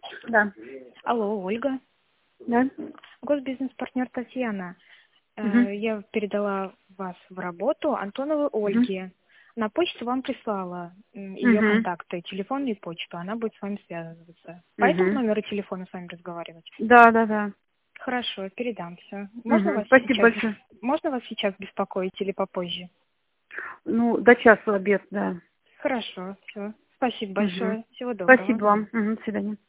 Да. Алло, Ольга. Да. Госбизнес-партнер Татьяна. Угу. Я передала вас в работу Антоновой Угу. Ольге. На почту вам прислала ее Угу. контакты, телефон и почту. Она будет с вами связываться. По этому Угу. номеру телефона с вами разговаривать? Да, да, да. Хорошо, передам все. Угу. Спасибо большое. Можно вас сейчас беспокоить или попозже? Ну, до часу обед, да. Хорошо, все. Спасибо Угу. большое. Всего доброго. Спасибо вам. Угу. До свидания.